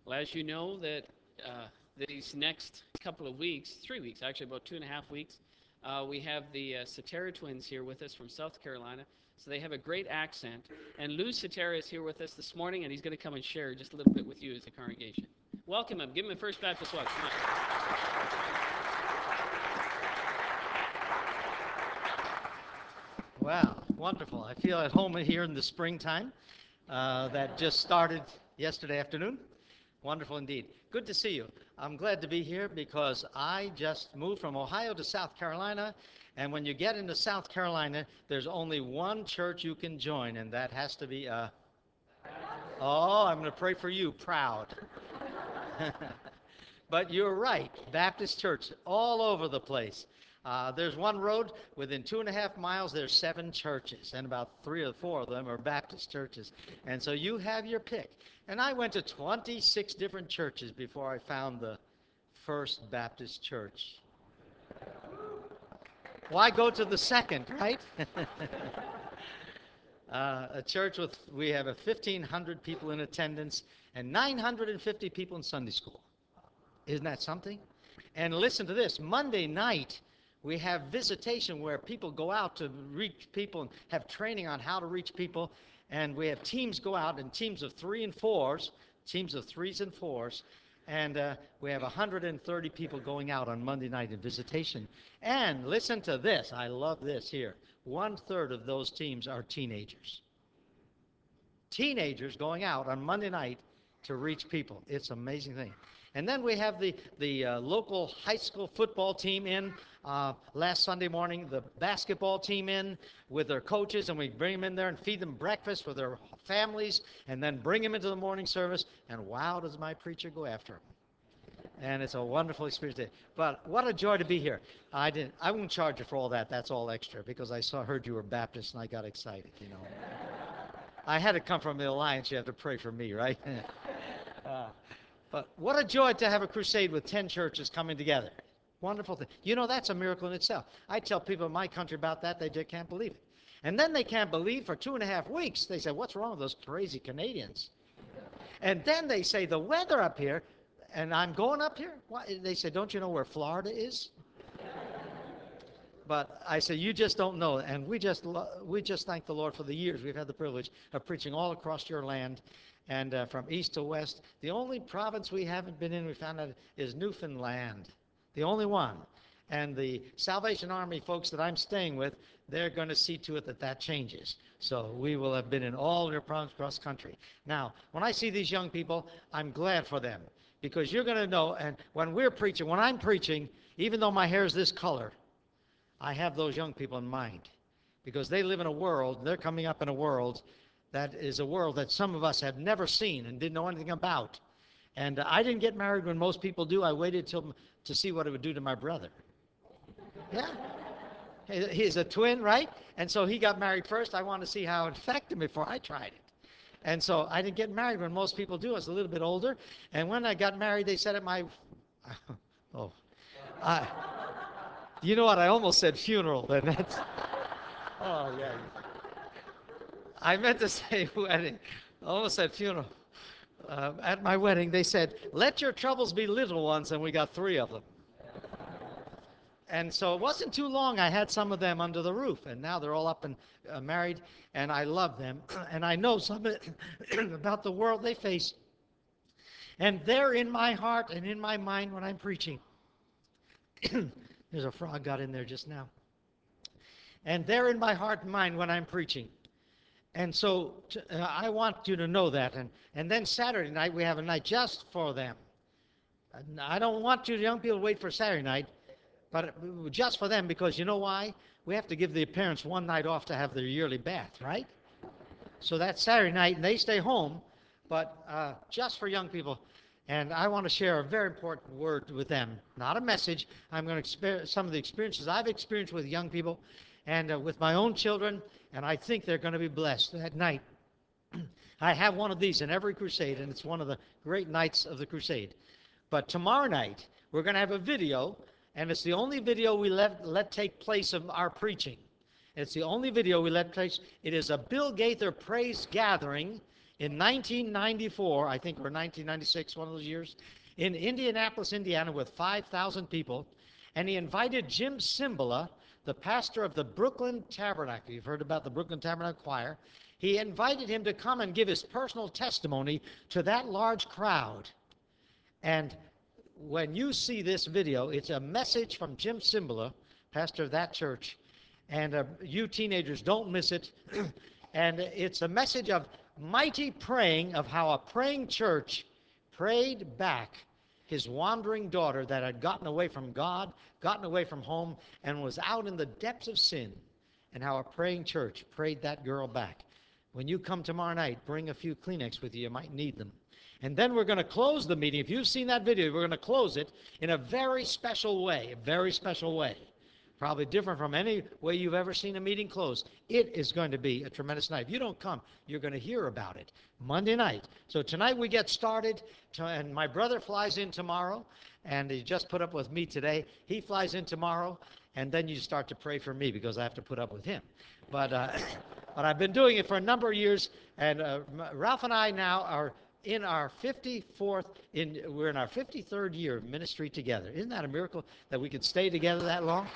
Well, as you know, that these next couple of weeks, 3 weeks, actually about 2.5 weeks, we have the Cetera twins here with us from South Carolina. So they have a great accent. And Lou Cetera is here with us this morning, and he's going to come and share just a little bit with you as a congregation. Welcome him. Give him a First Baptist welcome. Come on. Wow, wonderful. I feel at home here in the springtime that just started yesterday afternoon. Wonderful indeed. Good to see you. I'm glad to be here because I just moved from Ohio to South Carolina, and when you get into South Carolina, there's only one church you can join, and that has to be oh, I'm going to pray for you, proud. But you're right, Baptist church all over the place. There's one road, within 2.5 miles, there's 7 churches, and about 3 or 4 of them are Baptist churches. And so you have your pick. And I went to 26 different churches before I found the First Baptist Church. Why go to the second, right? A church we have 1,500 people in attendance and 950 people in Sunday school. Isn't that something? And listen to this, Monday night, we have visitation where people go out to reach people and have training on how to reach people. And we have teams go out in teams of 3 and 4s, teams of 3s and 4s. And we have 130 people going out on Monday night in visitation. And listen to this. I love this here. 1/3 of those teams are teenagers. Teenagers going out on Monday night to reach people. It's an amazing thing. And then we have the local high school football team in last Sunday morning, the basketball team in with their coaches, and we bring them in there and feed them breakfast with their families, and then bring them into the morning service, and wow, does my preacher go after them. And it's a wonderful experience. But what a joy to be here. I won't charge you for all that. That's all extra, because I heard you were Baptist, and I got excited, you know. I had to come from the Alliance. You have to pray for me, right? But what a joy to have a crusade with 10 churches coming together. Wonderful thing. You know, that's a miracle in itself. I tell people in my country about that, they just can't believe it. And then they can't believe for 2.5 weeks. They say, what's wrong with those crazy Canadians? And then they say, the weather up here, and I'm going up here? Why? They say, don't you know where Florida is? But I say, you just don't know. And we just thank the Lord for the years we've had the privilege of preaching all across your land and from east to west. The only province we haven't been in, we found out, is Newfoundland. The only one. And the Salvation Army folks that I'm staying with, they're going to see to it that that changes. So we will have been in all your provinces across the country. Now, when I see these young people, I'm glad for them. Because you're going to know, and when I'm preaching, even though my hair is this color, I have those young people in mind, because they live in a world, they're coming up in a world that is a world that some of us have never seen and didn't know anything about. And I didn't get married when most people do. I waited to see what it would do to my brother. Yeah. He's a twin, right? And so he got married first. I wanted to see how it affected him before I tried it. And so I didn't get married when most people do. I was a little bit older. And when I got married, they said at my, oh, you know what? I almost said funeral. Then that's, oh yeah. I meant to say wedding. I almost said funeral. At my wedding, they said, "Let your troubles be little ones," and we got 3 of them. And so it wasn't too long. I had some of them under the roof, and now they're all up and married, and I love them, and I know something about the world they face. And they're in my heart and in my mind when I'm preaching. There's a frog got in there just now. And they're in my heart and mind when I'm preaching. And so I want you to know that. And then Saturday night, we have a night just for them. I don't want you young people to wait for Saturday night, but just for them, because you know why? We have to give the parents one night off to have their yearly bath, right? So that's Saturday night, and they stay home, but just for young people. And I want to share a very important word with them. Not a message. I'm going to share some of the experiences I've experienced with young people and with my own children, and I think they're going to be blessed that night. I have one of these in every crusade, and it's one of the great nights of the crusade. But tomorrow night, we're going to have a video, and it's the only video we let take place of our preaching. It's the only video we let place. It is a Bill Gaither praise gathering in 1994, I think, or 1996, one of those years, in Indianapolis, Indiana, with 5,000 people, and he invited Jim Cymbala, the pastor of the Brooklyn Tabernacle. You've heard about the Brooklyn Tabernacle Choir. He invited him to come and give his personal testimony to that large crowd. And when you see this video, it's a message from Jim Cymbala, pastor of that church. And you teenagers, don't miss it. And it's a message of mighty praying, of how a praying church prayed back his wandering daughter that had gotten away from God, gotten away from home, and was out in the depths of sin, and how a praying church prayed that girl back. When you come tomorrow night, bring a few Kleenex with you. You might need them. And then we're going to close the meeting. If you've seen that video, we're going to close it in a very special way, a very special way. Probably different from any way you've ever seen a meeting close. It is going to be a tremendous night. If you don't come, you're going to hear about it Monday night. So tonight we get started, and my brother flies in tomorrow, and he just put up with me today. He flies in tomorrow, and then you start to pray for me because I have to put up with him. But I've been doing it for a number of years, and Ralph and I now are in our 54th, we're in our 53rd year of ministry together. Isn't that a miracle that we could stay together that long?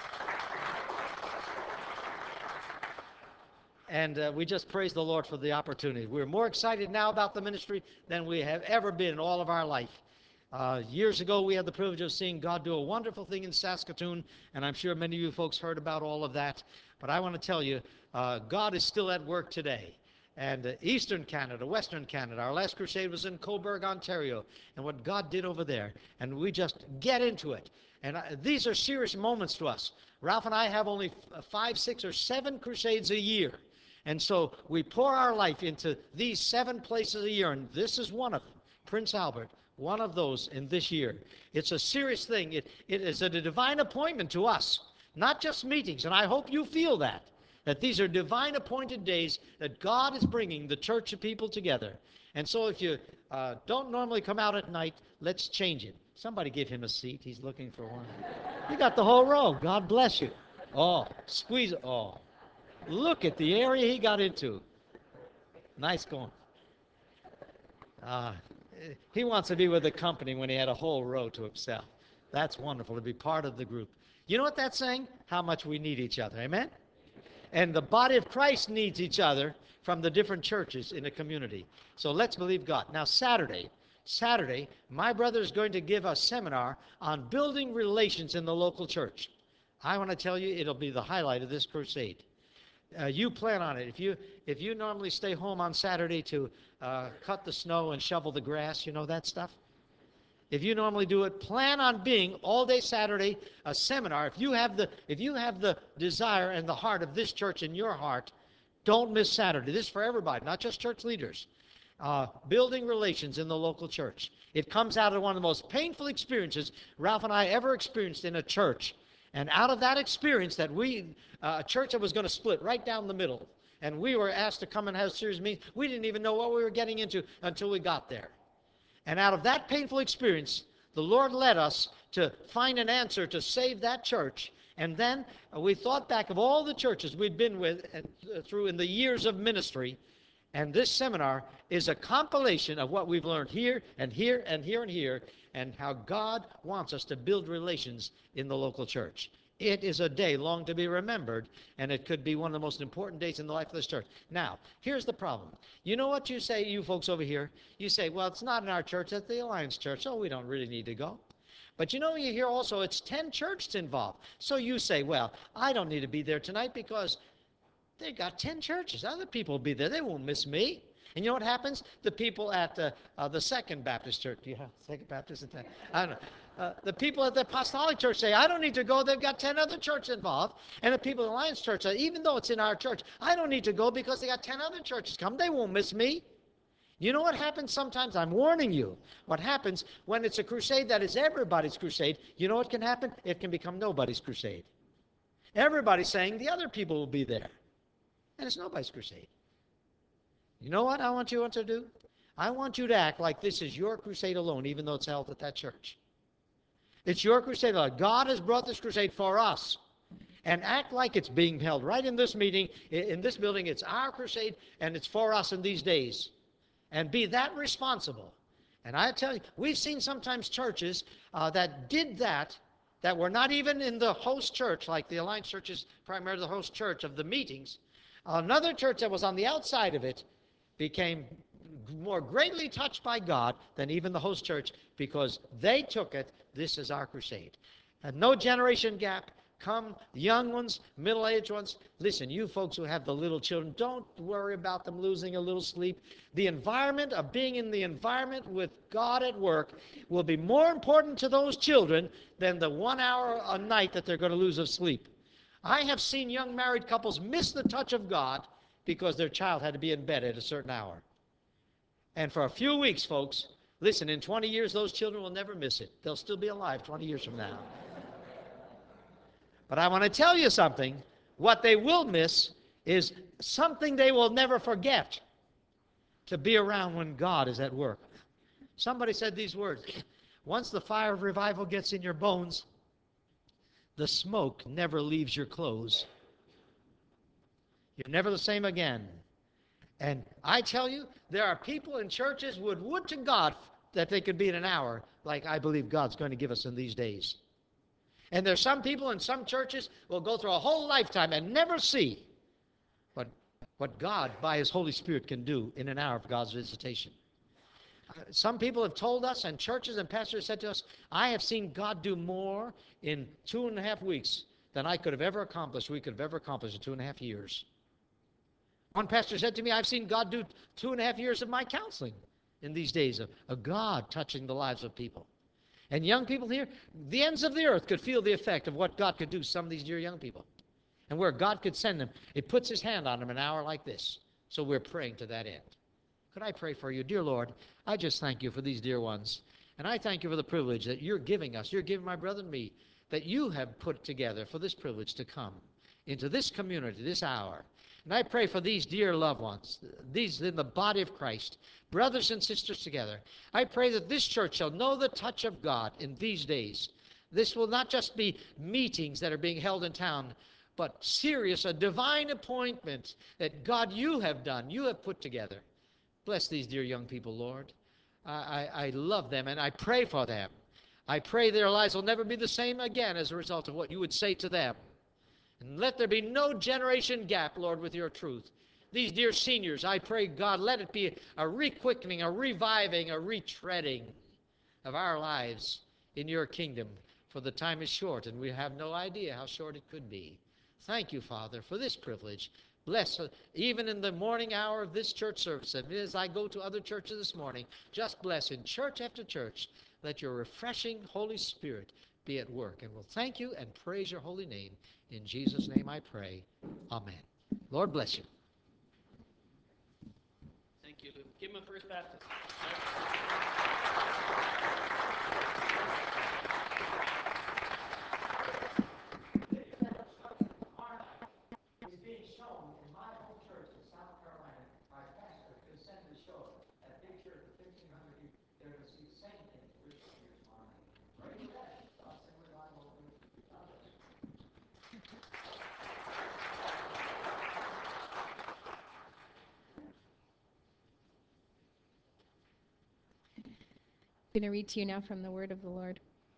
And we just praise the Lord for the opportunity. We're more excited now about the ministry than we have ever been in all of our life. Years ago, we had the privilege of seeing God do a wonderful thing in Saskatoon, and I'm sure many of you folks heard about all of that. But I want to tell you, God is still at work today. And Eastern Canada, Western Canada. Our last crusade was in Cobourg, Ontario, and what God did over there. And we just get into it. And these are serious moments to us. Ralph and I have only 5, 6, or 7 crusades a year. And so we pour our life into these 7 places a year, and this is one of them, Prince Albert, one of those in this year. It's a serious thing. It is a divine appointment to us, not just meetings, and I hope you feel that these are divine appointed days that God is bringing the church of people together. And so if you don't normally come out at night, let's change it. Somebody give him a seat. He's looking for one. You got the whole row. God bless you. Oh, squeeze. Oh, look at the area he got into. Nice going. He wants to be with the company when he had a whole row to himself. That's wonderful to be part of the group. You know what that's saying? How much we need each other. Amen? And the body of Christ needs each other from the different churches in a community. So let's believe God. Now, Saturday, my brother is going to give a seminar on building relations in the local church. I want to tell you, it'll be the highlight of this crusade. You plan on it. If you normally stay home on Saturday to cut the snow and shovel the grass, you know that stuff? If you normally do it, plan on being all day Saturday a seminar. If you have the desire and the heart of this church in your heart, don't miss Saturday. This is for everybody, not just church leaders. Building relations in the local church. It comes out of one of the most painful experiences Ralph and I ever experienced in a church. And out of that experience that a church that was going to split right down the middle, and we were asked to come and have a series of meetings, we didn't even know what we were getting into until we got there. And out of that painful experience, the Lord led us to find an answer to save that church. And then we thought back of all the churches we'd been with through in the years of ministry. And this seminar is a compilation of what we've learned here and here and here and here, and how God wants us to build relations in the local church. It is a day long to be remembered, and it could be one of the most important days in the life of this church. Now, here's the problem. You know what you say, you folks over here? You say, well, it's not in our church, it's the Alliance Church, so we don't really need to go. But you know, you hear also it's 10 churches involved. So you say, well, I don't need to be there tonight because they got 10 churches. Other people will be there. They won't miss me. And you know what happens? The people at the Second Baptist Church, yeah, Second Baptist, I don't know. The people at the Apostolic Church say, I don't need to go. They've got 10 other churches involved. And the people at the Alliance Church say, even though it's in our church, I don't need to go because they got 10 other churches come. They won't miss me. You know what happens sometimes? I'm warning you. What happens when it's a crusade that is everybody's crusade, you know what can happen? It can become nobody's crusade. Everybody's saying the other people will be there. And it's nobody's crusade. You know what I want you to do? I want you to act like this is your crusade alone, even though it's held at that church. It's your crusade alone. God has brought this crusade for us. And act like it's being held right in this meeting, in this building. It's our crusade, and it's for us in these days. and be that responsible. And I tell you, we've seen sometimes churches that did that, that were not even in the host church, like the Alliance Church is primarily the host church of the meetings. Another church that was on the outside of it became more greatly touched by God than even the host church, because they took it, this is our crusade. And no generation gap. Come, young ones, middle-aged ones. Listen, you folks who have the little children, don't worry about them losing a little sleep. The environment of being in the environment with God at work will be more important to those children than the 1 hour a night that they're going to lose of sleep. I have seen young married couples miss the touch of God because their child had to be in bed at a certain hour. And for a few weeks, folks, listen, in 20 years, those children will never miss it. They'll still be alive 20 years from now. But I want to tell you something. What they will miss is something they will never forget: to be around when God is at work. Somebody said these words: once the fire of revival gets in your bones, the smoke never leaves your clothes. You're never the same again. And I tell you, there are people in churches would to God that they could be in an hour, like I believe God's going to give us in these days. And there's some people in some churches will go through a whole lifetime and never see what God, by His Holy Spirit, can do in an hour of God's visitation. Some people have told us, and churches and pastors said to us, I have seen God do more in 2.5 weeks than I could have ever accomplished, we could have ever accomplished in 2.5 years. One pastor said to me, I've seen God do 2.5 years of my counseling in these days of God touching the lives of people. And young people here, the ends of the earth could feel the effect of what God could do to some of these dear young people. And where God could send them, it puts His hand on them an hour like this. So we're praying to that end. Could I pray for you? Dear Lord, I just thank you for these dear ones. And I thank you for the privilege that you're giving us. You're giving my brother and me, that you have put together for this privilege to come into this community, this hour. And I pray for these dear loved ones, these in the body of Christ, brothers and sisters together. I pray that this church shall know the touch of God in these days. This will not just be meetings that are being held in town, but serious, a divine appointment that God, you have done, you have put together. Bless these dear young people, Lord. I love them, and I pray for them. I pray their lives will never be the same again as a result of what you would say to them. And let there be no generation gap, Lord, with your truth. These dear seniors, I pray, God, let it be a re-quickening, a reviving, a retreading of our lives in your kingdom. For the time is short, and we have no idea how short it could be. Thank you, Father, for this privilege. Bless, even in the morning hour of this church service, and as I go to other churches this morning, just bless in church after church. Let your refreshing Holy Spirit be at work. And we'll thank you and praise your holy name. In Jesus' name I pray. Amen. Lord bless you. Thank you, Luke. Give him a first baptism. Is being shown in my home church in South Carolina. Our pastor consented to show it. That big church of 1,500 people. They're going to see the same thing that we're showing here tomorrow night. Praise God. God send revival over you. God bless you. I'm going to read to you now from the word of the Lord.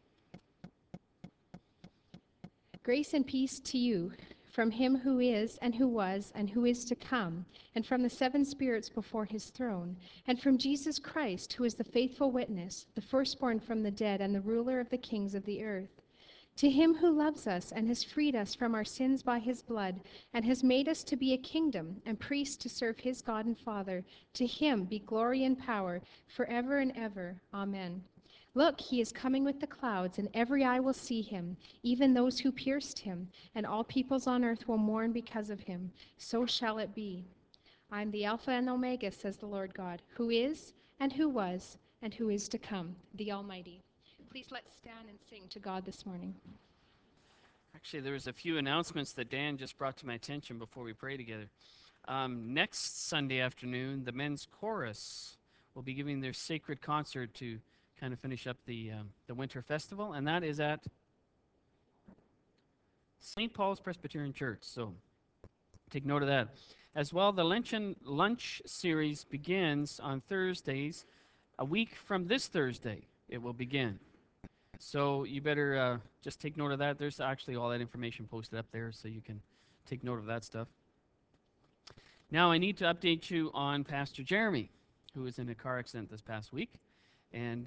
Grace and peace to you from him who is and who was and who is to come, and from the seven spirits before his throne, and from Jesus Christ, who is the faithful witness, the firstborn from the dead, and the ruler of the kings of the earth. To him who loves us and has freed us from our sins by his blood, and has made us to be a kingdom and priests to serve his God and Father, to him be glory and power forever and ever. Amen. Look, he is coming with the clouds, and every eye will see him, even those who pierced him, and all peoples on earth will mourn because of him. So shall it be. I am the Alpha and Omega, says the Lord God, who is, and who was, and who is to come, the Almighty. Please let's stand and sing to God this morning. Actually, there was a few announcements that Dan just brought to my attention before we pray together. Next Sunday afternoon, the men's chorus will be giving their sacred concert to kind of finish up the winter festival, and that is at St. Paul's Presbyterian Church. So take note of that. As well, the lunch series begins on Thursdays. A week from this Thursday, it will begin. So you better just take note of that. There's actually all that information posted up there, so you can take note of that stuff. Now I need to update you on Pastor Jeremy, who was in a car accident this past week. And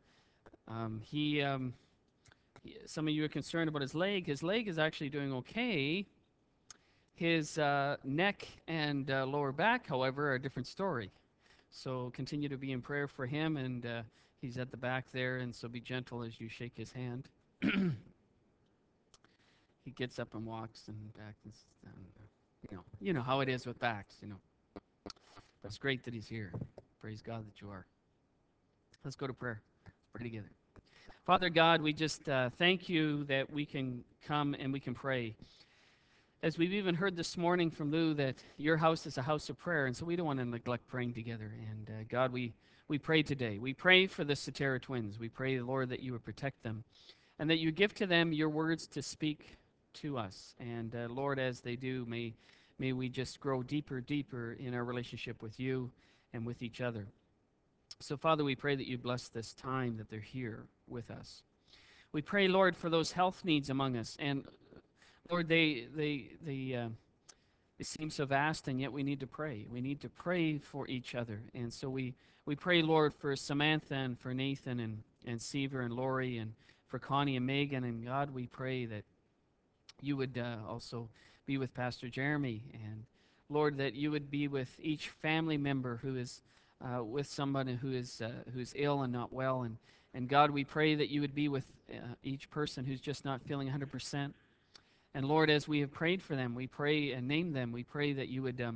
some of you are concerned about his leg. His leg is actually doing okay. His neck and lower back, however, are a different story. So continue to be in prayer for him, and he's at the back there, and so be gentle as you shake his hand. He gets up and walks and back and you know how it is with backs, But it's great that he's here. Praise God that you are. Let's go to prayer. Let's pray together. Father God, we just thank you that we can come and we can pray. As we've even heard this morning from Lou, that your house is a house of prayer, and so we don't want to neglect praying together. And God, we pray today. We pray for the Cetera twins. We pray, Lord, that you would protect them and that you give to them your words to speak to us. And Lord, as they do, may we just grow deeper in our relationship with you and with each other. So, Father, we pray that you bless this time that they're here with us. We pray, Lord, for those health needs among us. And, Lord, they seem so vast, and yet we need to pray. We need to pray for each other. And so we pray, Lord, for Samantha and for Nathan and Seaver and Lori and for Connie and Megan. And, God, we pray that you would also be with Pastor Jeremy. And, Lord, that you would be with each family member who is with somebody who's ill and not well. And God, we pray that you would be with each person who's just not feeling 100%. And Lord, as we have prayed for them, we pray and name them. We pray that you would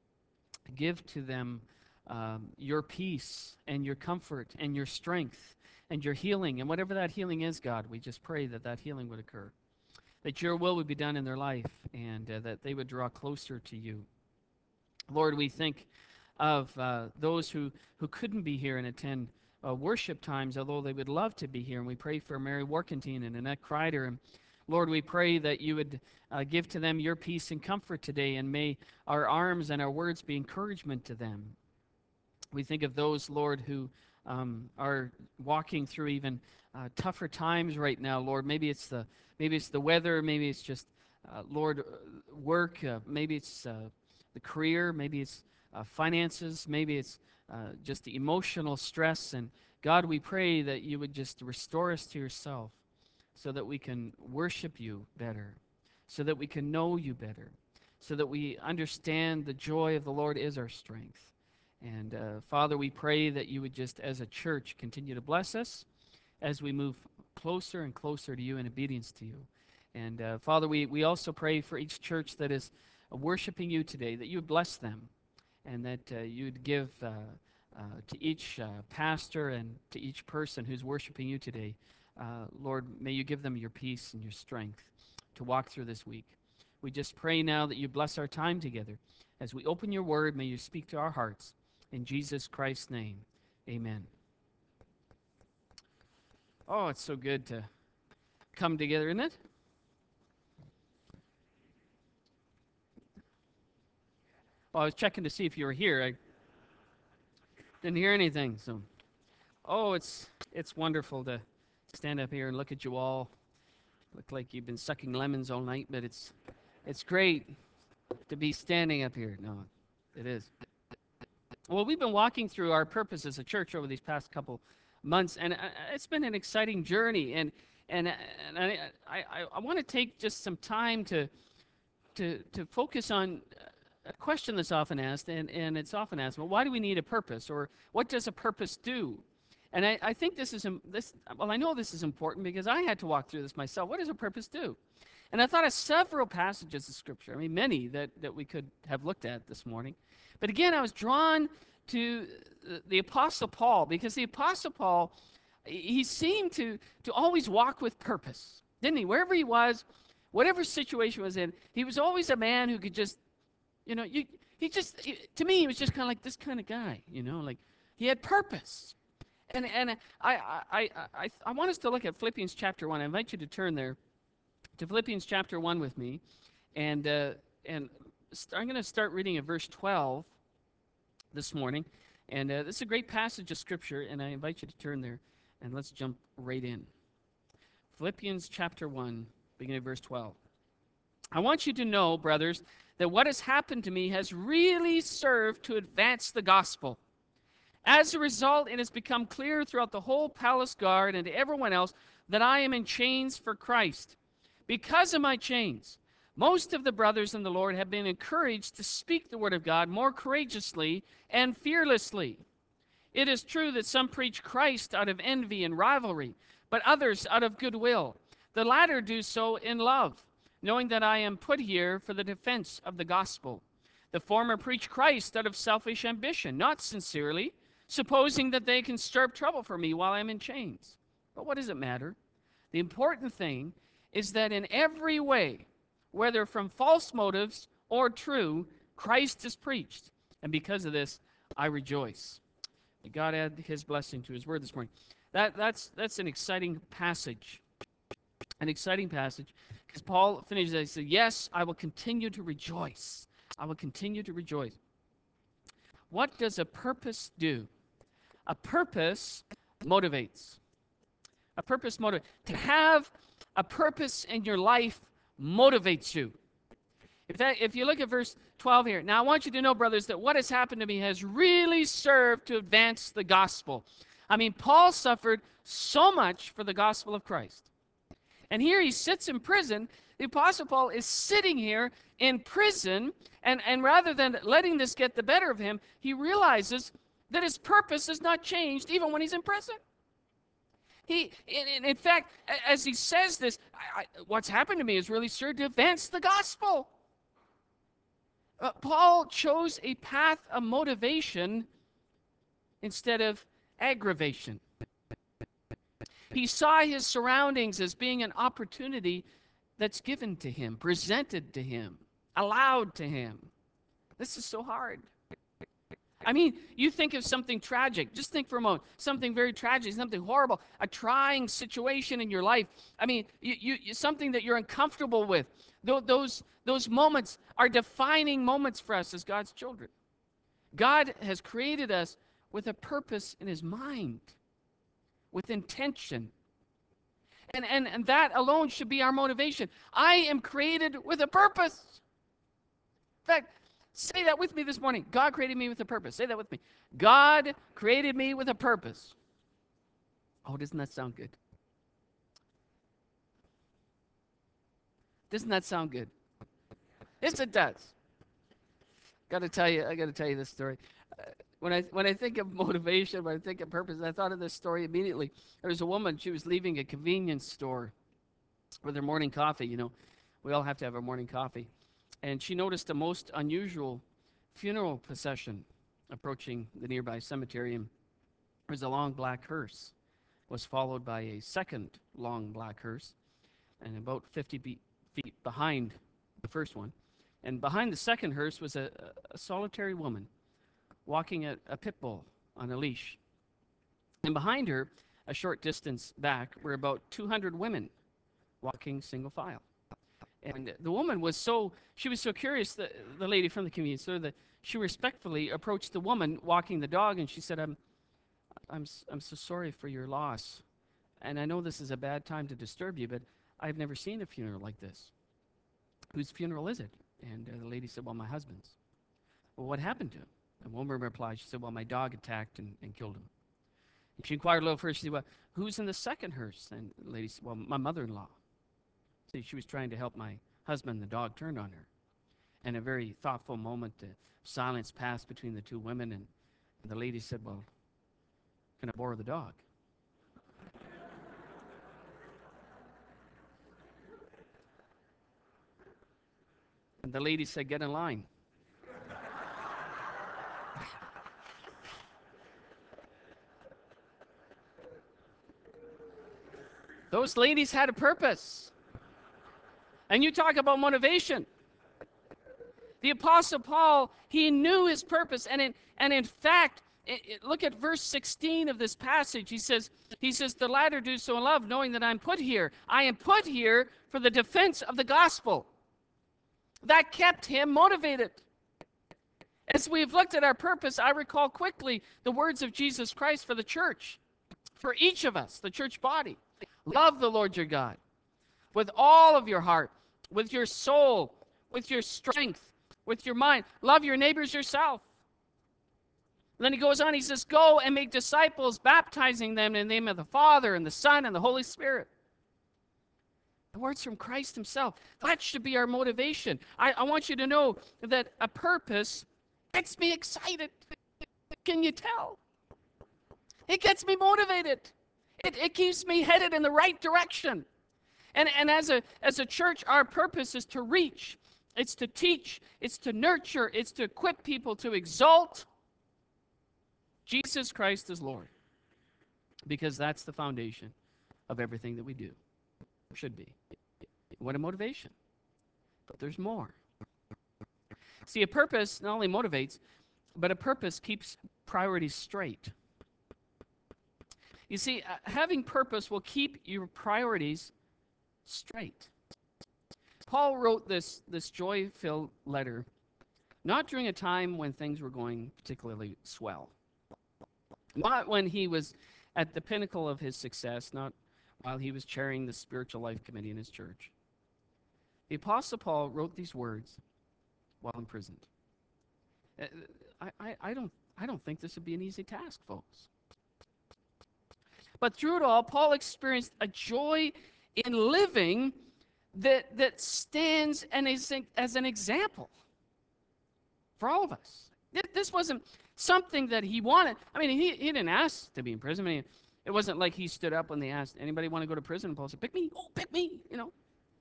give to them your peace and your comfort and your strength and your healing. And whatever that healing is, God, we just pray that that healing would occur, that your will would be done in their life, and that they would draw closer to you. Lord, we think of those who couldn't be here and attend worship times, although they would love to be here. And we pray for Mary Warkentine and Annette Kreider. And Lord, we pray that you would give to them your peace and comfort today, and may our arms and our words be encouragement to them. We think of those, Lord, who are walking through even tougher times right now, Lord. Maybe it's the weather, maybe it's just, Lord, work, maybe it's the career, maybe it's finances, maybe it's just the emotional stress. And God, we pray that you would just restore us to yourself so that we can worship you better, so that we can know you better, so that we understand the joy of the Lord is our strength. And Father, we pray that you would just, as a church, continue to bless us as we move closer and closer to you in obedience to you. And Father, we also pray for each church that is worshiping you today, that you would bless them, and that you would give to each pastor and to each person who's worshiping you today, Lord, may you give them your peace and your strength to walk through this week. We just pray now that you bless our time together. As we open your word, may you speak to our hearts. In Jesus Christ's name, amen. Oh, it's so good to come together, isn't it? Well, I was checking to see if you were here. I didn't hear anything. So, oh, it's wonderful to stand up here and look at you all. Look like you've been sucking lemons all night, but it's great to be standing up here. No, it is. Well, we've been walking through our purpose as a church over these past couple months, and it's been an exciting journey. And I want to take just some time to focus on a question that's often asked, and it's often asked, well, why do we need a purpose, or what does a purpose do? And I think I know this is important because I had to walk through this myself. What does a purpose do? And I thought of several passages of Scripture, many that we could have looked at this morning. But again, I was drawn to the Apostle Paul, because the Apostle Paul, he seemed to always walk with purpose, didn't he? Wherever he was, whatever situation he was in, he was always a man who could just, to me, he was just kind of like this kind of guy, like he had purpose. And I want us to look at Philippians chapter 1. I invite you to turn there to Philippians chapter 1 with me. And I'm going to start reading at verse 12 this morning. And this is a great passage of Scripture, and I invite you to turn there, and let's jump right in. Philippians chapter 1, beginning at verse 12. I want you to know, brothers, that what has happened to me has really served to advance the gospel. As a result, it has become clear throughout the whole palace guard and to everyone else that I am in chains for Christ. Because of my chains, most of the brothers in the Lord have been encouraged to speak the word of God more courageously and fearlessly. It is true that some preach Christ out of envy and rivalry, but others out of goodwill. The latter do so in love, knowing that I am put here for the defense of the gospel. The former preach Christ out of selfish ambition, not sincerely, supposing that they can stir up trouble for me while I'm in chains. But what does it matter? The important thing is that in every way, whether from false motives or true, Christ is preached. And because of this, I rejoice. May God add his blessing to his word this morning. That's an exciting passage. An exciting passage. Because Paul finishes it, he says, yes, I will continue to rejoice. I will continue to rejoice. What does a purpose do? A purpose motivates. A purpose motivates. To have a purpose in your life motivates you. If you look at verse 12 here, now I want you to know, brothers, that what has happened to me has really served to advance the gospel. I mean, Paul suffered so much for the gospel of Christ. And here he sits in prison. The Apostle Paul is sitting here in prison, and rather than letting this get the better of him, he realizes that his purpose has not changed even when he's in prison. In fact, as he says this, what's happened to me has really served to advance the gospel. Paul chose a path of motivation instead of aggravation. He saw his surroundings as being an opportunity that's given to him, presented to him, allowed to him. This is so hard. I mean, you think of something tragic. Just think for a moment. Something very tragic, something horrible, a trying situation in your life. I mean, something that you're uncomfortable with. Those moments are defining moments for us as God's children. God has created us with a purpose in his mind, with intention. And that alone should be our motivation. I am created with a purpose. In fact, say that with me this morning. God created me with a purpose. Say that with me. God created me with a purpose. Oh, doesn't that sound good? Doesn't that sound good? Yes, it does. I got to tell you this story. When I think of motivation, when I think of purpose, I thought of this story immediately. There was a woman, she was leaving a convenience store with her morning coffee. You know, we all have to have our morning coffee. And she noticed a most unusual funeral procession approaching the nearby cemetery. And there was a long black hearse, was followed by a second long black hearse, and about 50 feet behind the first one. And behind the second hearse was a solitary woman walking a pit bull on a leash. And behind her, a short distance back, were about 200 women walking single file. And the woman was so curious, the lady from the convenience store, that she respectfully approached the woman walking the dog, and she said, I'm so sorry for your loss. And I know this is a bad time to disturb you, but I've never seen a funeral like this. Whose funeral is it? And the lady said, well, my husband's. Well, what happened to him? The woman replied, she said, well, my dog attacked and killed him. And she inquired a little further, she said, well, who's in the second hearse? And the lady said, well, my mother-in-law. See, she was trying to help my husband. The dog turned on her. And a very thoughtful moment, silence passed between the two women, and the lady said, well, can I borrow the dog? And the lady said, get in line. Those ladies had a purpose. And you talk about motivation. The Apostle Paul, he knew his purpose. And in fact, look at verse 16 of this passage. He says, the latter do so in love, knowing that I'm put here. I am put here for the defense of the gospel. That kept him motivated. As we've looked at our purpose, I recall quickly the words of Jesus Christ for the church, for each of us, the church body. Love the Lord your God with all of your heart, with your soul, with your strength, with your mind. Love your neighbors yourself. And then he goes on, he says, go and make disciples, baptizing them in the name of the Father and the Son and the Holy Spirit. The words from Christ himself. That should be our motivation. I want you to know that a purpose gets me excited. Can you tell? It gets me motivated. It keeps me headed in the right direction. And as a church, our purpose is to reach. It's to teach. It's to nurture. It's to equip people to exalt Jesus Christ as Lord. Because that's the foundation of everything that we do. Or should be. What a motivation. But there's more. See, a purpose not only motivates, but a purpose keeps priorities straight. You see, having purpose will keep your priorities straight. Paul wrote this joy-filled letter not during a time when things were going particularly swell. Not when he was at the pinnacle of his success, not while he was chairing the spiritual life committee in his church. The Apostle Paul wrote these words while imprisoned. I don't think this would be an easy task, folks. But through it all, Paul experienced a joy in living that stands as an example for all of us. This wasn't something that he wanted. I mean, he didn't ask to be in prison. I mean, it wasn't like he stood up when they asked, anybody want to go to prison? And Paul said, pick me. Oh, pick me, you know.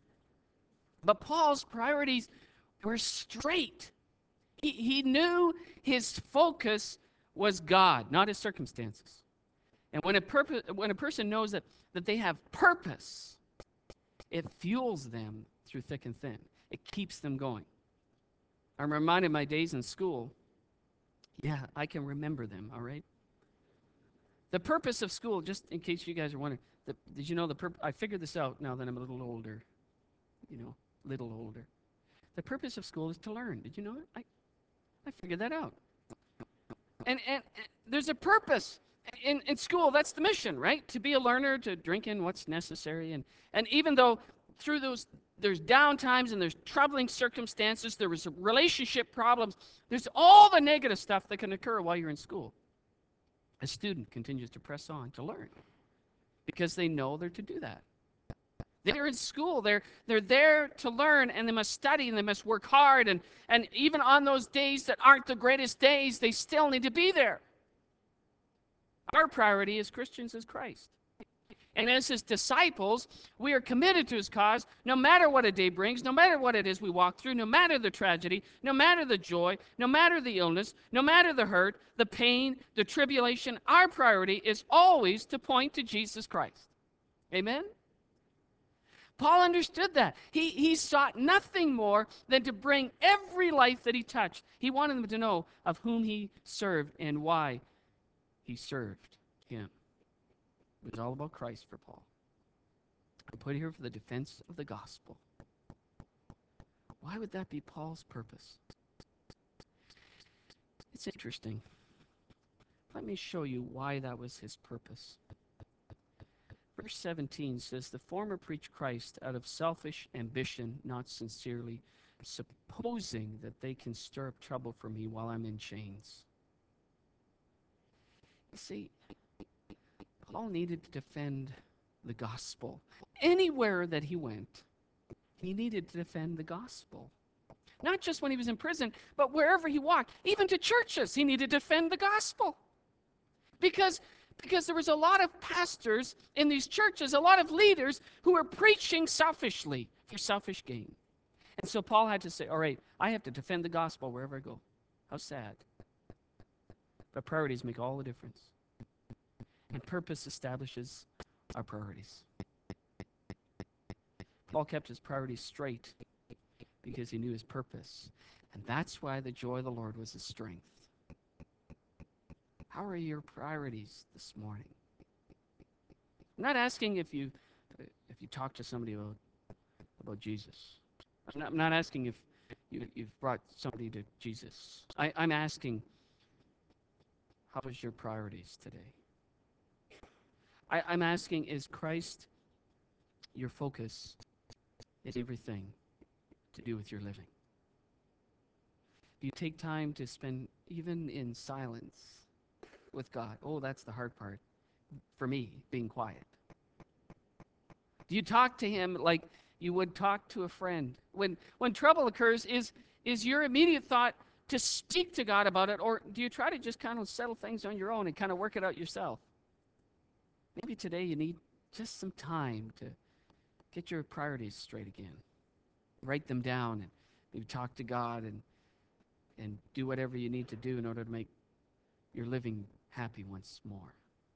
But Paul's priorities were straight. He knew his focus was God, not his circumstances. And when a person knows that they have purpose, it fuels them through thick and thin. It keeps them going. I'm reminded of my days in school. Yeah, I can remember them, all right? The purpose of school, just in case you guys are wondering, did you know I figured this out now that I'm a little older, little older. The purpose of school is to learn. Did you know it? I figured that out. And there's a purpose in school. That's the mission, right? To be a learner, to drink in what's necessary. And even though through there's down times and there's troubling circumstances, there was relationship problems, there's all the negative stuff that can occur while you're in school. A student continues to press on to learn because they know they're to do that. They're in school. They're there to learn, and they must study, and they must work hard. And even on those days that aren't the greatest days, they still need to be there. Our priority as Christians is Christ. And as his disciples, we are committed to his cause, no matter what a day brings, no matter what it is we walk through, no matter the tragedy, no matter the joy, no matter the illness, no matter the hurt, the pain, the tribulation. Our priority is always to point to Jesus Christ. Amen? Paul understood that. He sought nothing more than to bring every life that he touched. He wanted them to know of whom he served and why he served him. It was all about Christ for Paul. I put here for the defense of the gospel. Why would that be Paul's purpose? It's interesting. Let me show you why that was his purpose. Verse 17 says, the former preach Christ out of selfish ambition, not sincerely, supposing that they can stir up trouble for me while I'm in chains. You see, Paul needed to defend the gospel. Anywhere that he went, he needed to defend the gospel. Not just when he was in prison, but wherever he walked. Even to churches, he needed to defend the gospel. Because there was a lot of pastors in these churches, a lot of leaders who were preaching selfishly for selfish gain. And so Paul had to say, all right, I have to defend the gospel wherever I go. How sad. But priorities make all the difference. And purpose establishes our priorities. Paul kept his priorities straight because he knew his purpose. And that's why the joy of the Lord was his strength. How are your priorities this morning? I'm not asking if you talk to somebody about Jesus. I'm not asking if you've brought somebody to Jesus. I'm asking, how is your priorities today? I'm asking, is Christ your focus? Is everything to do with your living? Do you take time to spend, even in silence, with God? Oh, that's the hard part for me, being quiet. Do you talk to him like you would talk to a friend? When trouble occurs, is your immediate thought to speak to God about it, or do you try to just kind of settle things on your own and kind of work it out yourself? Maybe today you need just some time to get your priorities straight again. Write them down and maybe talk to God and do whatever you need to do in order to make your living happy once more.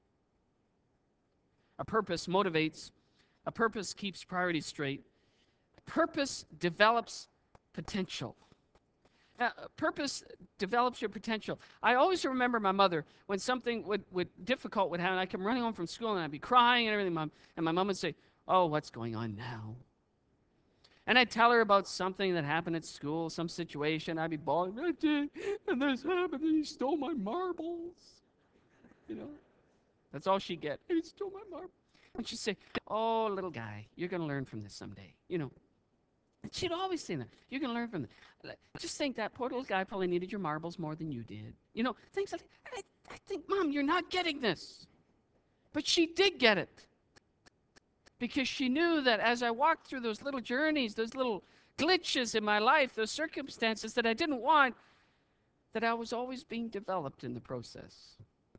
A purpose motivates. A purpose keeps priorities straight. Purpose develops potential. Purpose develops your potential. I always remember my mother when something difficult would happen. I'd come running home from school and I'd be crying and everything. And my mom would say, "Oh, what's going on now?" And I'd tell her about something that happened at school, some situation. I'd be bawling, and this happened, and he stole my marbles. You know, that's all she'd get. He stole my marbles. And she'd say, "Oh, little guy, you're going to learn from this someday." You know, and she'd always say that. You're going to learn from this. Just think that poor little guy probably needed your marbles more than you did. You know, things like that. I think, Mom, you're not getting this. But she did get it. Because she knew that as I walked through those little journeys, those little glitches in my life, those circumstances that I didn't want, that I was always being developed in the process.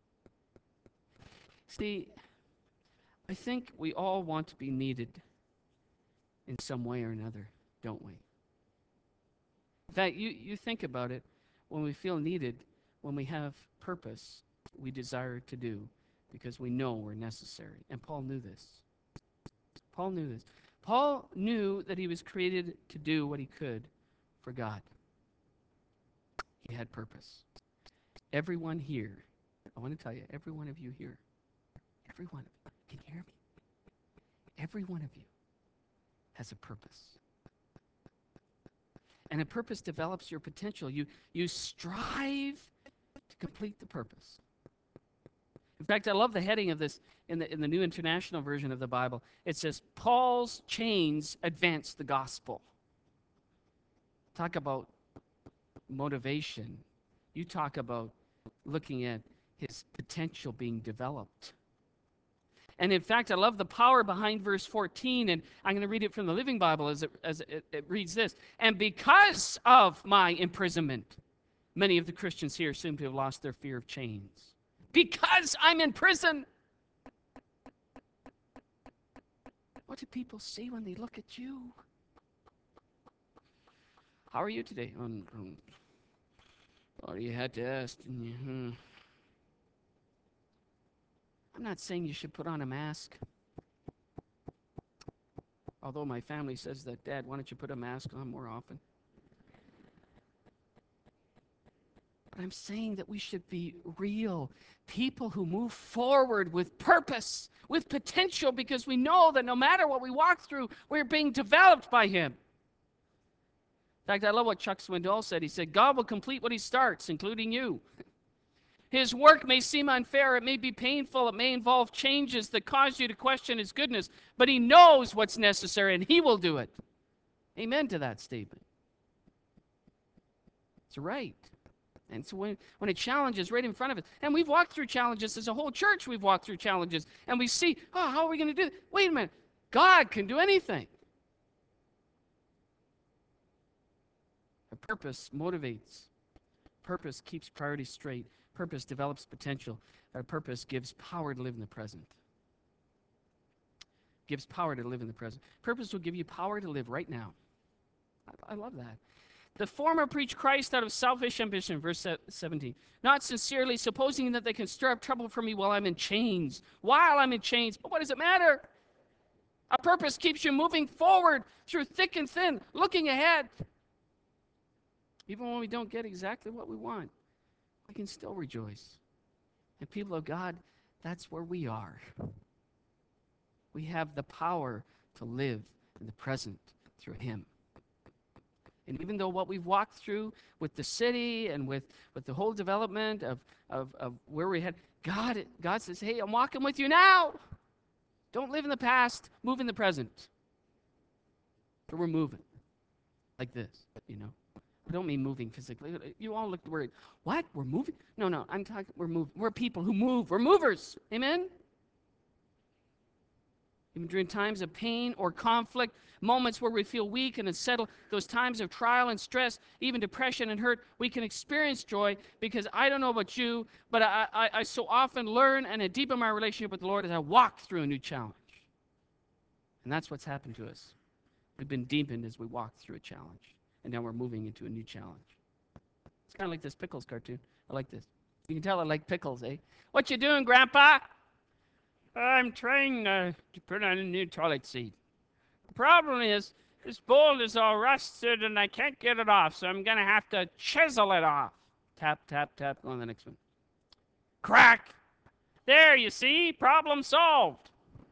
See, I think we all want to be needed in some way or another, don't we? In fact, you think about it, when we feel needed, when we have purpose, we desire to do because we know we're necessary. And Paul knew this. Paul knew this. Paul knew that he was created to do what he could for God. He had purpose. Everyone here, I want to tell you, every one of you here, every one of you, can you hear me? Every one of you has a purpose. And a purpose develops your potential. You strive to complete the purpose. In fact, I love the heading of this in the New International Version of the Bible. It says, Paul's chains advance the gospel. Talk about motivation. You talk about looking at his potential being developed. And in fact, I love the power behind verse 14, and I'm going to read it from the Living Bible as it reads this. And because of my imprisonment, many of the Christians here seem to have lost their fear of chains. Because I'm in prison. What do people see when they look at you? How are you today? Oh, you had to ask, didn't you? I'm not saying you should put on a mask. Although my family says that, Dad, why don't you put a mask on more often? But I'm saying that we should be real people who move forward with purpose, with potential, because we know that no matter what we walk through, we're being developed by him. In fact, I love what Chuck Swindoll said. He said, God will complete what he starts, including you. His work may seem unfair, it may be painful, it may involve changes that cause you to question his goodness, but he knows what's necessary and he will do it. Amen to that statement. It's right. And so when a challenge is right in front of us, and we've walked through challenges as a whole church, we've walked through challenges, and we see, oh, how are we going to do this? Wait a minute. God can do anything. A purpose motivates. Purpose keeps priorities straight. Purpose develops potential. A purpose gives power to live in the present. Gives power to live in the present. Purpose will give you power to live right now. I love that. The former preach Christ out of selfish ambition, verse 17. Not sincerely, supposing that they can stir up trouble for me while I'm in chains. While I'm in chains. But what does it matter? A purpose keeps you moving forward through thick and thin, looking ahead. Even when we don't get exactly what we want, we can still rejoice. And people of God, that's where we are. We have the power to live in the present through him. And even though what we've walked through with the city and with the whole development of where we had, God says, hey, I'm walking with you now. Don't live in the past, move in the present. So we're moving like this, you know. I don't mean moving physically. You all look worried. What? We're moving? No, I'm talking, we're moving. We're people who move. We're movers. Amen? Even during times of pain or conflict, moments where we feel weak and unsettled, those times of trial and stress, even depression and hurt, we can experience joy because I don't know about you, but I so often learn and deepen my relationship with the Lord as I walk through a new challenge. And that's what's happened to us. We've been deepened as we walk through a challenge. And now we're moving into a new challenge. It's kind of like this Pickles cartoon. I like this. You can tell I like pickles, eh? What you doing, Grandpa? I'm trying to put on a new toilet seat. The problem is, this bowl is all rusted and I can't get it off, so I'm going to have to chisel it off. Tap, tap, tap. Go on to the next one. Crack! There, you see? Problem solved.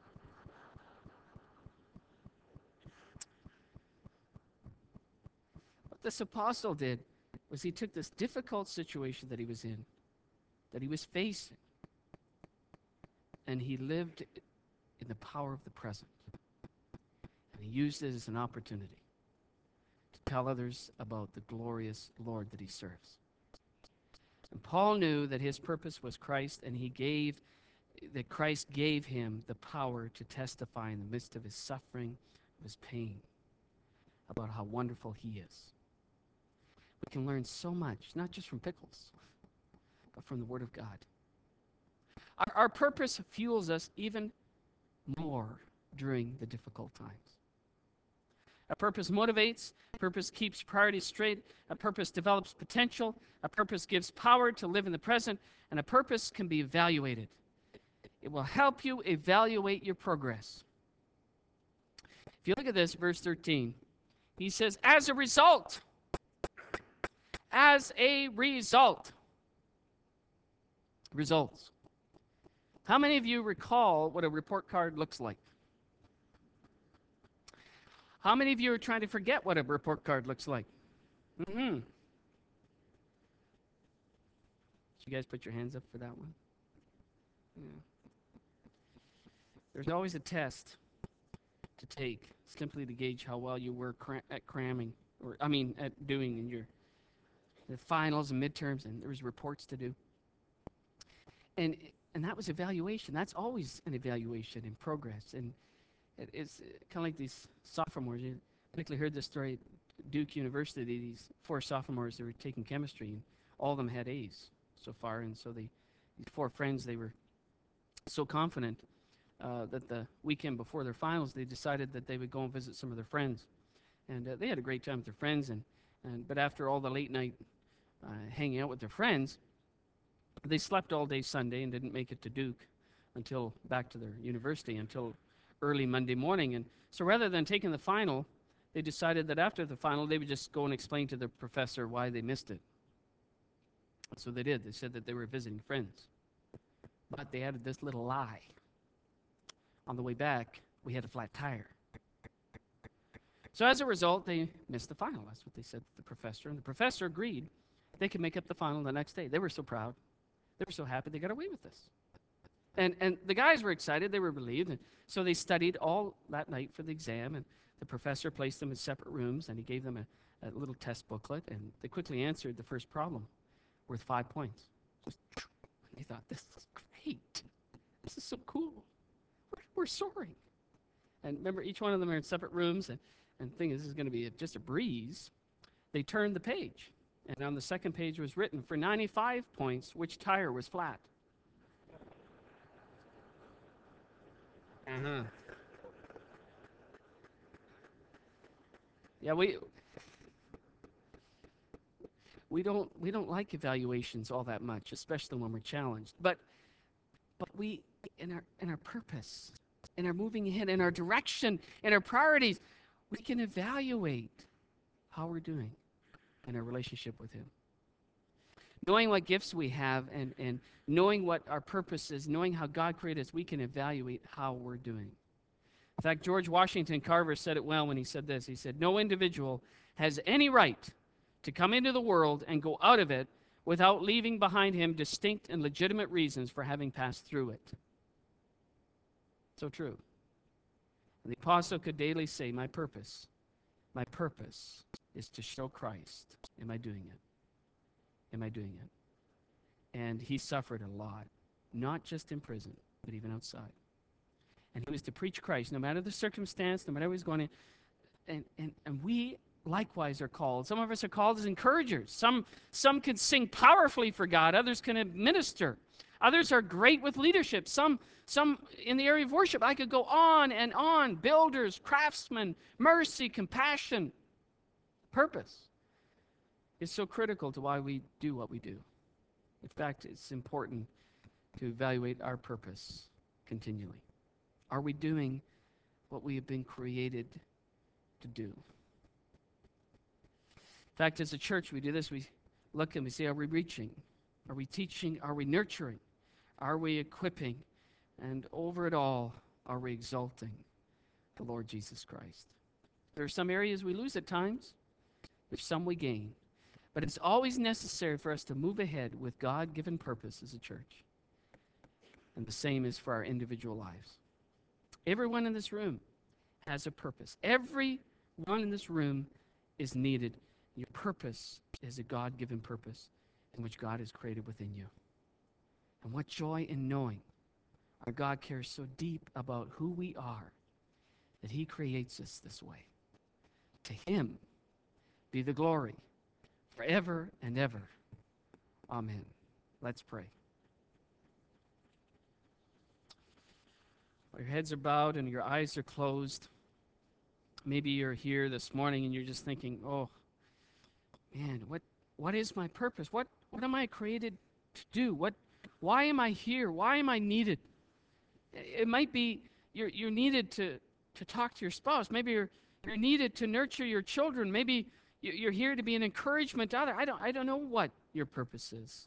What this apostle did was he took this difficult situation that he was in, that he was facing, and he lived in the power of the present. And he used it as an opportunity to tell others about the glorious Lord that he serves. And Paul knew that his purpose was Christ, and that Christ gave him the power to testify in the midst of his suffering, of his pain, about how wonderful he is. We can learn so much, not just from pickles, but from the Word of God. Our purpose fuels us even more during the difficult times. A purpose motivates, a purpose keeps priorities straight, a purpose develops potential, a purpose gives power to live in the present, and a purpose can be evaluated. It will help you evaluate your progress. If you look at this, verse 13, he says, as a result, results. How many of you recall what a report card looks like? How many of you are trying to forget what a report card looks like? Mm-hmm. Did you guys put your hands up for that one? Yeah. There's always a test to take, simply to gauge how well you were at cramming, at doing in your the finals and midterms, and there was reports to do. And that was evaluation. That's always an evaluation in progress. And it's kind of like these sophomores. You particularly heard this story at Duke University. These 4 sophomores, they were taking chemistry, and all of them had A's so far. And so these 4 friends, they were so confident that the weekend before their finals, they decided that they would go and visit some of their friends. And they had a great time with their friends. But after all the late night hanging out with their friends, they slept all day Sunday and didn't make it to Duke until back to their university until early Monday morning. And so rather than taking the final, they decided that after the final, they would just go and explain to the professor why they missed it. So they did. They said that they were visiting friends. But they added this little lie. On the way back, we had a flat tire. So as a result, they missed the final. That's what they said to the professor. And the professor agreed they could make up the final the next day. They were so proud. They were so happy they got away with this. And the guys were excited. They were relieved. And so they studied all that night for the exam. And the professor placed them in separate rooms, and he gave them a little test booklet. And they quickly answered the first problem, worth 5 points. They thought, this is great. This is so cool. We're soaring. And remember, each one of them are in separate rooms. And the thing is, this is going to be just a breeze. They turned the page. And on the second page was written, for 95 points, which tire was flat? Yeah, we don't like evaluations all that much, especially when we're challenged. But we in our purpose, in our moving ahead, in our direction, in our priorities, we can evaluate how we're doing in our relationship with Him. Knowing what gifts we have and knowing what our purpose is, knowing how God created us, we can evaluate how we're doing. In fact, George Washington Carver said it well when he said this. He said, "No individual has any right to come into the world and go out of it without leaving behind him distinct and legitimate reasons for having passed through it." So true. And the apostle could daily say, my purpose is to show Christ. Am I doing it? Am I doing it? And he suffered a lot, not just in prison, but even outside. And he was to preach Christ, no matter the circumstance, no matter what he's going in. And we likewise are called. Some of us are called as encouragers. Some can sing powerfully for God. Others can administer. Others are great with leadership. Some in the area of worship. I could go on and on. Builders, craftsmen, mercy, compassion. Purpose is so critical to why we do what we do. In fact, it's important to evaluate our purpose continually. Are we doing what we have been created to do? In fact, as a church, we do this. We look and we say, are we reaching? Are we teaching? Are we nurturing? Are we equipping? And over it all, are we exalting the Lord Jesus Christ? There are some areas we lose at times, but some we gain. But it's always necessary for us to move ahead with God-given purpose as a church. And the same is for our individual lives. Everyone in this room has a purpose. Everyone in this room is needed. Your purpose is a God-given purpose in which God has created within you. And what joy in knowing our God cares so deep about who we are that he creates us this way. To him be the glory forever and ever. Amen. Let's pray. While your heads are bowed and your eyes are closed, maybe you're here this morning and you're just thinking, oh, man, what is my purpose? What am I created to do? Why am I here? Why am I needed? It might be you're needed to talk to your spouse. Maybe you're needed to nurture your children. Maybe you're here to be an encouragement to others. I don't know what your purpose is.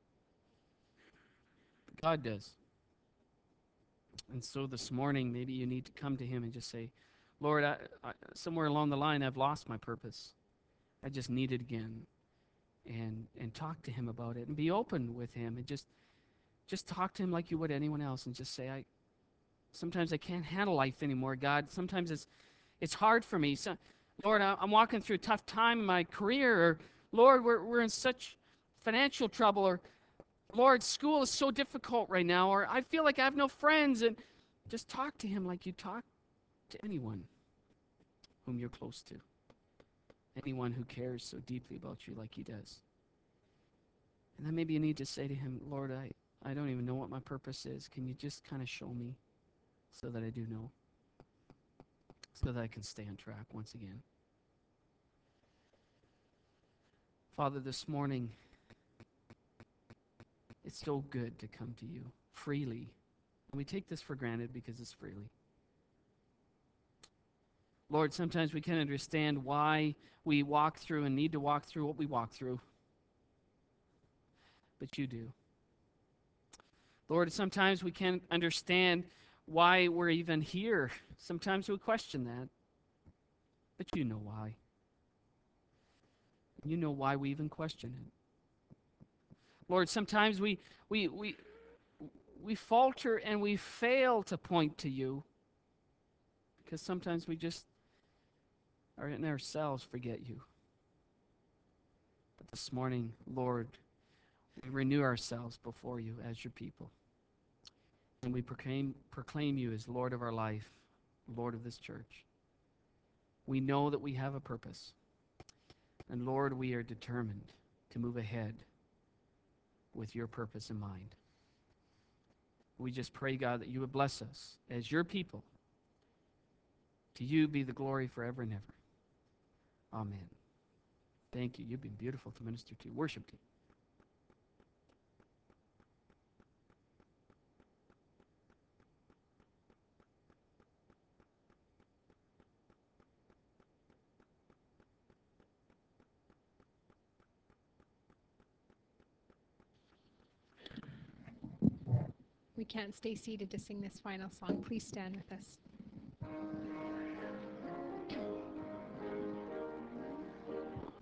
But God does. And so this morning, maybe you need to come to him and just say, Lord, somewhere along the line, I've lost my purpose. I just need it again. And talk to him about it and be open with him and just talk to him like you would anyone else and just say, sometimes I can't handle life anymore, God. Sometimes it's hard for me. So, Lord, I'm walking through a tough time in my career. Or, Lord, we're in such financial trouble. Or, Lord, school is so difficult right now. Or I feel like I have no friends. And just talk to him like you talk to anyone whom you're close to. Anyone who cares so deeply about you like he does. And then maybe you need to say to him, Lord, I don't even know what my purpose is. Can you just kind of show me so that I do know? So that I can stay on track once again. Father, this morning, it's so good to come to you freely. And we take this for granted because it's freely. Lord, sometimes we can't understand why we walk through and need to walk through what we walk through. But you do. Lord, sometimes we can't understand why we're even here. Sometimes we question that. But you know why. You know why we even question it. Lord, sometimes we falter and we fail to point to you because sometimes we just are in ourselves forget you. But this morning, Lord, we renew ourselves before you as your people. And we proclaim you as Lord of our life, Lord of this church. We know that we have a purpose. And Lord, we are determined to move ahead with your purpose in mind. We just pray, God, that you would bless us as your people. To you be the glory forever and ever. Amen. Thank you. You've been beautiful to minister to. Worship team. We can't stay seated to sing this final song. Please stand with us.